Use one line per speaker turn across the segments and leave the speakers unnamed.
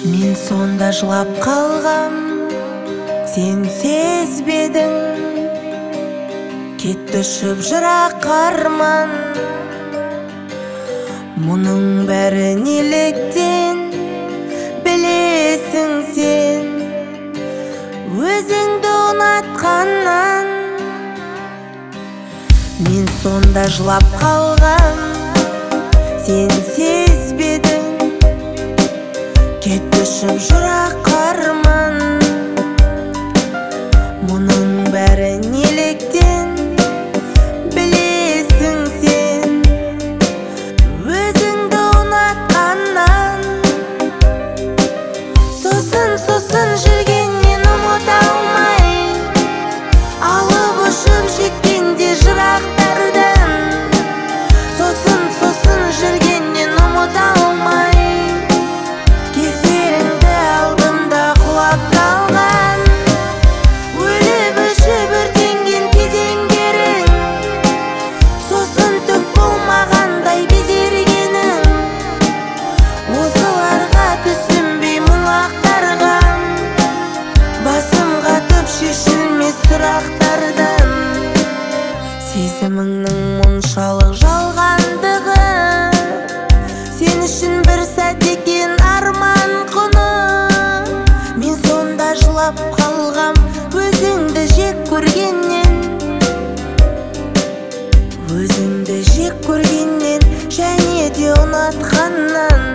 Мен сонда жылап қалғам, сен сезбедің. Кетті ұшып жырақ арман, мұның бәрі неліктен білесің сен, өзіңді ұнатқаннан. Мен сонда жылап қалғам, сен сезбедің. Кетті ұшып жырақ арман, мұның бәрі неліктен білесің сен, өзіңді ұнатқаннан. Сосын жүргеннен ұмыта алмай, алып ұшып жеткенде жырақтардан. Сосын жүргеннен ұмыта алмай, кездеріңді алдымда құлап қалған. Өліп өшіп өртенген кезеңдерің, сосын түк болмағандай безергенің. Осыларға түсінбей мұң ақтарғам, басым қатып шешілмес сұрақтардан. Сезіміңнің мұншалық жалғандығы, сен үшін бір сәт екен арман құны. Мен сонда жылап қалғам, өзіңді жек көргеннен, өзіңді жек көргеннен, және де ұнатқаннан.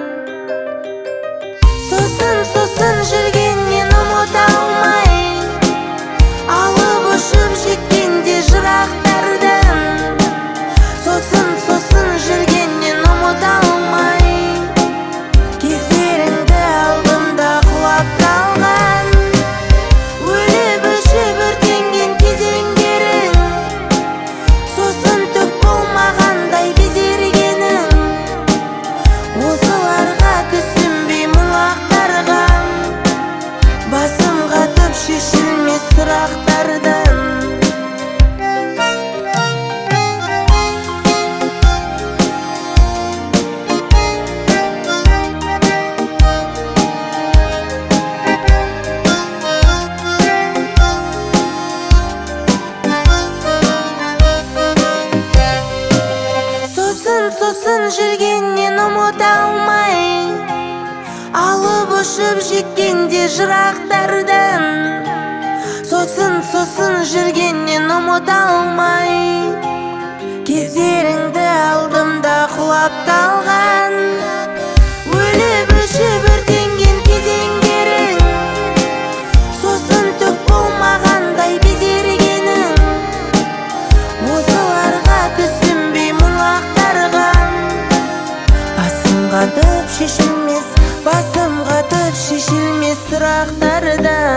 Сосын жүргеннен ұмыта алмай, алып ұшып жеткенде жырақтардан. Сосын жүргеннен ұмыта алмай, кездеріңді алдымда құлап қалған. Өліп өшіп өртенген кезеңдерің, сосын түк болмағандай безергенің. Осыларға түсінбей мұң ақтарғам, басым қатып шешілмес сұрақтардан. Сосын жүргеннен ұмыта алмай, алып ұшып жеткенде жырақтардан. Сосын жүргеннен ұмыта алмай, кездеріңді алдымда құлап қалған. Өліп өшіп өртенген кезеңдерің, сосын түк болмағандай безергенің. Осыларға түсінбей мұң ақтарғам, басым қатып шешілмес сұрақтардан.